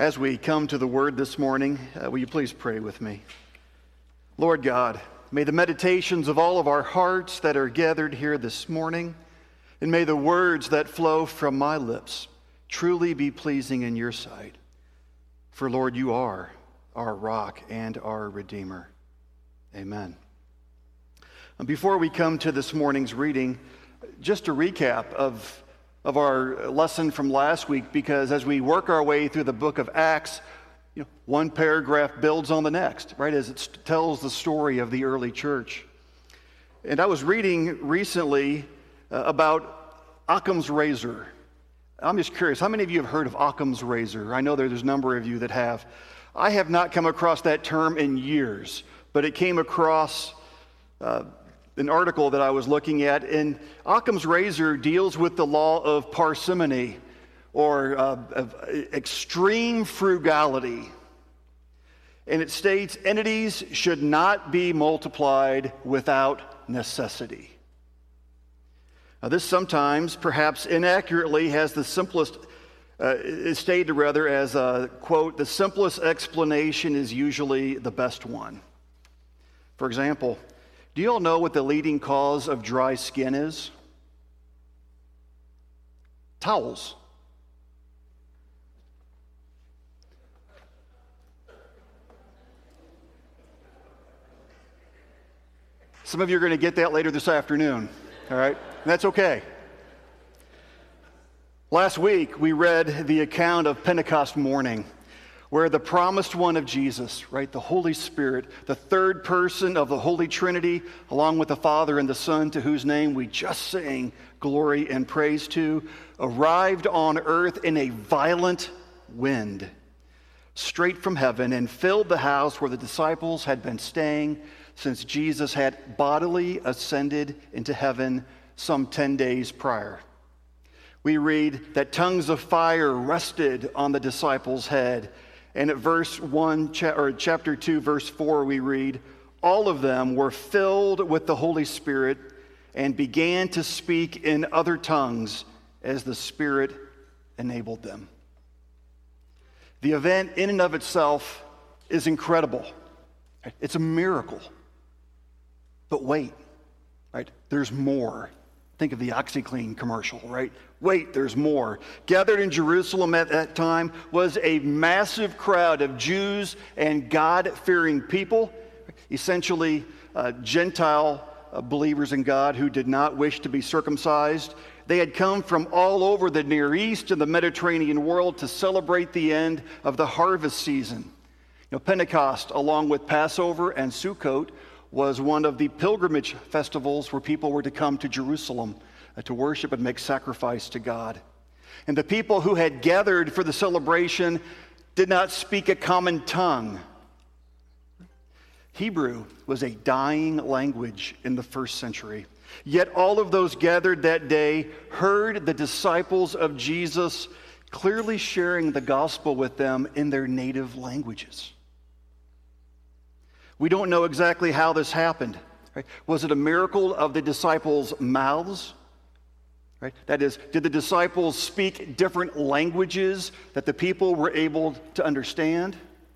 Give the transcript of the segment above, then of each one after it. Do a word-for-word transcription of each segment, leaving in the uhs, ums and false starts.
As we come to the Word this morning, uh, will you please pray with me? Lord God, may the meditations of all of our hearts that are gathered here this morning, and may the words that flow from my lips truly be pleasing in your sight. For Lord, you are our rock and our Redeemer. Amen. And before we come to this morning's reading, just a recap of of our lesson from last week, because as we work our way through the book of Acts, you know, one paragraph builds on the next, right, as it tells the story of the early church. And I was reading recently uh, about Occam's razor. I'm just curious, how many of you have heard of Occam's razor? I know there's a number of you that have. I have not come across that term in years, but it came across uh, an article that I was looking at, and Occam's razor deals with the law of parsimony, or uh, of extreme frugality. And it states, entities should not be multiplied without necessity. Now, this sometimes, perhaps inaccurately, has the simplest, uh, is stated rather as a, quote, the simplest explanation is usually the best one. For example, do you all know what the leading cause of dry skin is? Towels. Some of you are going to get that later this afternoon, all right? That's okay. Last week, we read the account of Pentecost morning, where the promised one of Jesus, right, the Holy Spirit, the third person of the Holy Trinity, along with the Father and the Son, to whose name we just sang glory and praise to, arrived on earth in a violent wind, straight from heaven, and filled the house where the disciples had been staying since Jesus had bodily ascended into heaven some ten days prior. We read that tongues of fire rested on the disciples' head. And at verse one, or chapter two, verse four, we read, all of them were filled with the Holy Spirit and began to speak in other tongues as the Spirit enabled them. The event in and of itself is incredible. It's a miracle. But wait, right? There's more. Think of the OxyClean commercial, right? Wait, there's more. Gathered in Jerusalem at that time was a massive crowd of Jews and God-fearing people, essentially uh, Gentile uh, believers in God who did not wish to be circumcised. They had come from all over the Near East and the Mediterranean world to celebrate the end of the harvest season. You know, Pentecost, along with Passover and Sukkot, was one of the pilgrimage festivals where people were to come to Jerusalem uh, to worship and make sacrifice to God. And the people who had gathered for the celebration did not speak a common tongue. Hebrew was a dying language in the first century. Yet all of those gathered that day heard the disciples of Jesus clearly sharing the gospel with them in their native languages. We don't know exactly how this happened. Right? Was it a miracle of the disciples' mouths? Right? That is, did the disciples speak different languages that the people were able to understand?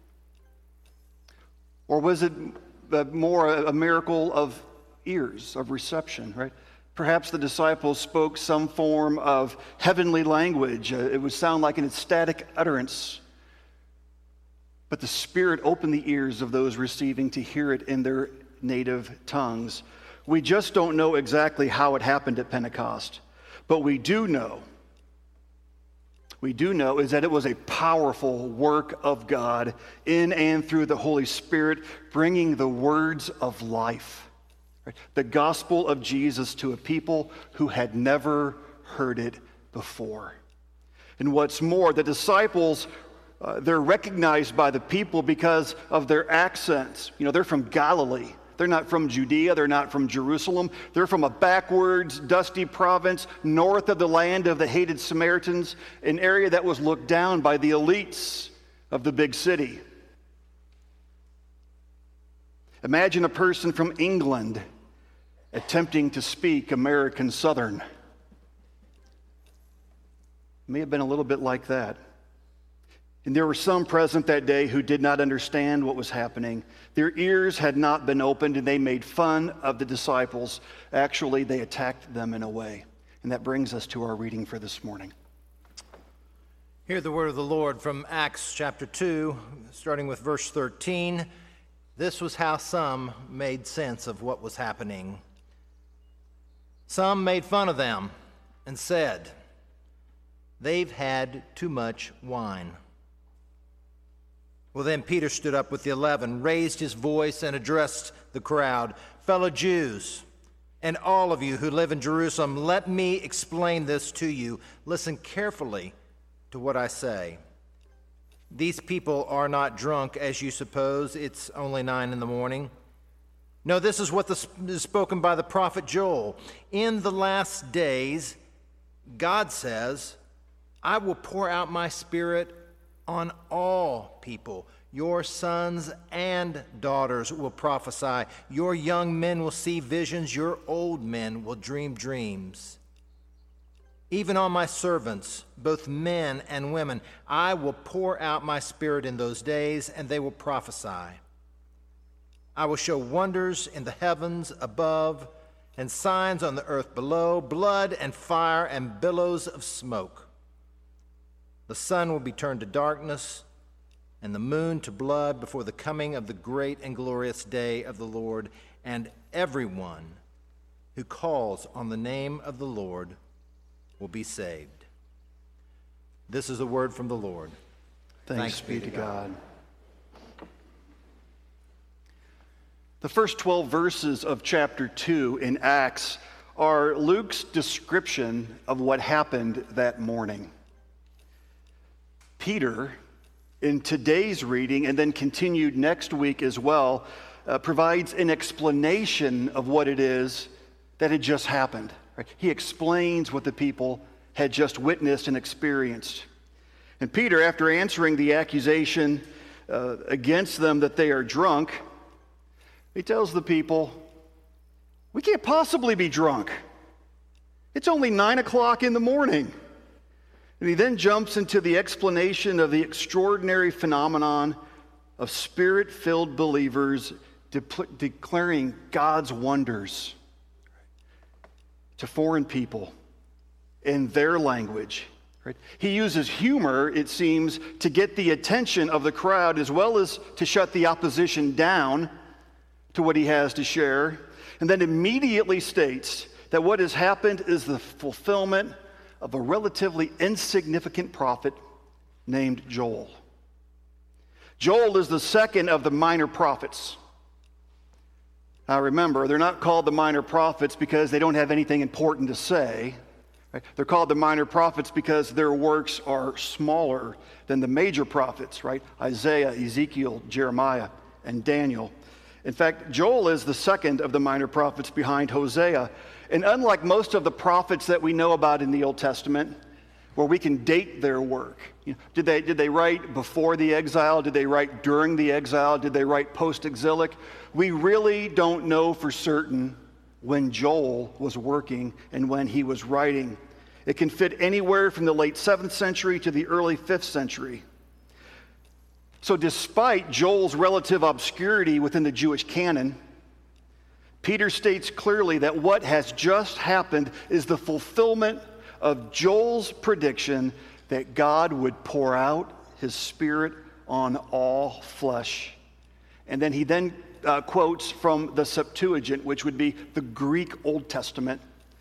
Or was it more a miracle of ears, of reception, right? Perhaps the disciples spoke some form of heavenly language. Uh, it would sound like an ecstatic utterance. But the Spirit opened the ears of those receiving to hear it in their native tongues. We just don't know exactly how it happened at Pentecost. But we do know, we do know is that it was a powerful work of God in and through the Holy Spirit, bringing the words of life, right? The gospel of Jesus to a people who had never heard it before. And what's more, the disciples, Uh, they're recognized by the people because of their accents. You know, they're from Galilee. They're not from Judea. They're not from Jerusalem. They're from a backwards, dusty province north of the land of the hated Samaritans, an area that was looked down by the elites of the big city. Imagine a person from England attempting to speak American Southern. May have been a little bit like that. And there were some present that day who did not understand what was happening. Their ears had not been opened, and they made fun of the disciples. Actually, they attacked them in a way. And that brings us to our reading for this morning. Hear the word of the Lord from Acts chapter two, starting with verse thirteen. This was how some made sense of what was happening. Some made fun of them and said, "They've had too much wine." Well, then Peter stood up with the eleven, raised his voice, and addressed the crowd. "Fellow Jews, and all of you who live in Jerusalem, let me explain this to you. Listen carefully to what I say. These people are not drunk, as you suppose. It's only nine in the morning. No, this is what the, is spoken by the prophet Joel. In the last days, God says, I will pour out my spirit on all people. Your sons and daughters will prophesy. Your young men will see visions. Your old men will dream dreams. Even on my servants, both men and women, I will pour out my spirit in those days, and they will prophesy. I will show wonders in the heavens above and signs on the earth below, blood and fire and billows of smoke. The sun will be turned to darkness and the moon to blood before the coming of the great and glorious day of the Lord, and everyone who calls on the name of the Lord will be saved." This is a word from the Lord. Thanks, Thanks be to God. God. The first twelve verses of chapter two in Acts are Luke's description of what happened that morning. Peter, in today's reading, and then continued next week as well, uh, provides an explanation of what it is that had just happened. Right? He explains what the people had just witnessed and experienced. And Peter, after answering the accusation uh, against them that they are drunk, he tells the people, we can't possibly be drunk. It's only nine o'clock in the morning. And he then jumps into the explanation of the extraordinary phenomenon of spirit-filled believers de- declaring God's wonders to foreign people in their language. Right? He uses humor, it seems, to get the attention of the crowd as well as to shut the opposition down to what he has to share, and then immediately states that what has happened is the fulfillment of a relatively insignificant prophet named Joel. Joel is the second of the minor prophets. Now remember, they're not called the minor prophets because they don't have anything important to say. Right? They're called the minor prophets because their works are smaller than the major prophets, right? Isaiah, Ezekiel, Jeremiah, and Daniel. In fact, Joel is the second of the minor prophets behind Hosea. And unlike most of the prophets that we know about in the Old Testament, where we can date their work, you know, did they, did they write before the exile? Did they write during the exile? Did they write post-exilic? We really don't know for certain when Joel was working and when he was writing. It can fit anywhere from the late seventh century to the early fifth century. So despite Joel's relative obscurity within the Jewish canon, Peter states clearly that what has just happened is the fulfillment of Joel's prediction that God would pour out his Spirit on all flesh. And then he then uh, quotes from the Septuagint, which would be the Greek Old Testament.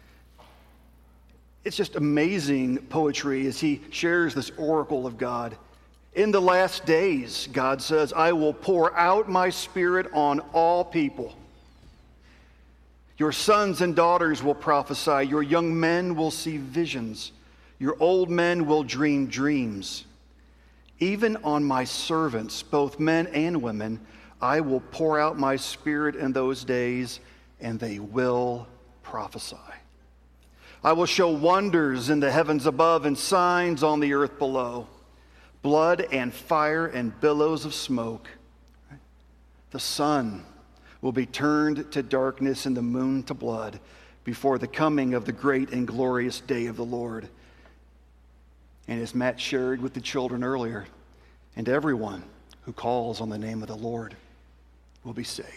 It's just amazing poetry as he shares this oracle of God. In the last days, God says, I will pour out my Spirit on all people. Your sons and daughters will prophesy. Your young men will see visions. Your old men will dream dreams. Even on my servants, both men and women, I will pour out my Spirit in those days, and they will prophesy. I will show wonders in the heavens above and signs on the earth below, blood and fire and billows of smoke. The sun will be turned to darkness and the moon to blood before the coming of the great and glorious day of the Lord. And as Matt shared with the children earlier, and everyone who calls on the name of the Lord will be saved.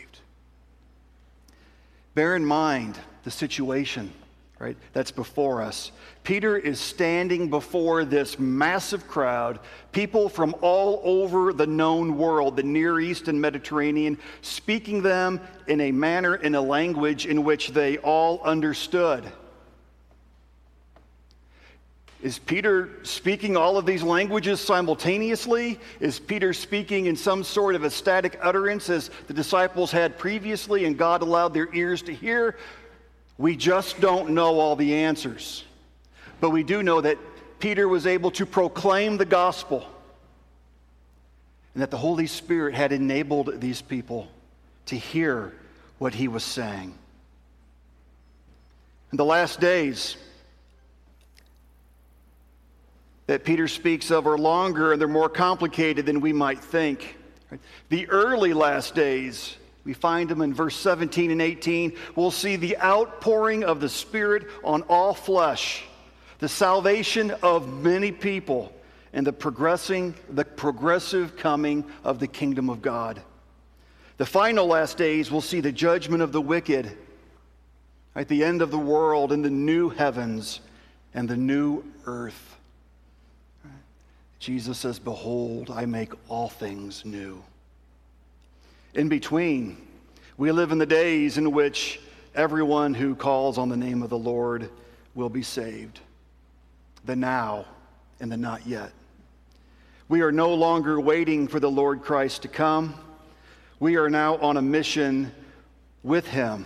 Bear in mind the situation, right, that's before us. Peter is standing before this massive crowd, people from all over the known world, the Near East and Mediterranean, speaking them in a manner, in a language in which they all understood. Is Peter speaking all of these languages simultaneously? Is Peter speaking in some sort of ecstatic utterance as the disciples had previously and God allowed their ears to hear? We just don't know all the answers. But we do know that Peter was able to proclaim the gospel and that the Holy Spirit had enabled these people to hear what he was saying. In the last days that Peter speaks of are longer and they're more complicated than we might think. The early last days, we find them in verse seventeen and eighteen. We'll see the outpouring of the Spirit on all flesh, the salvation of many people, and the progressing, the progressive coming of the kingdom of God. The final last days, we'll see the judgment of the wicked at the end of the world and the new heavens and the new earth. Jesus says, "Behold, I make all things new." In between, we live in the days in which everyone who calls on the name of the Lord will be saved. The now and the not yet. We are no longer waiting for the Lord Christ to come. We are now on a mission with him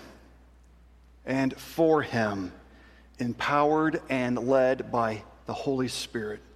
and for him, empowered and led by the Holy Spirit.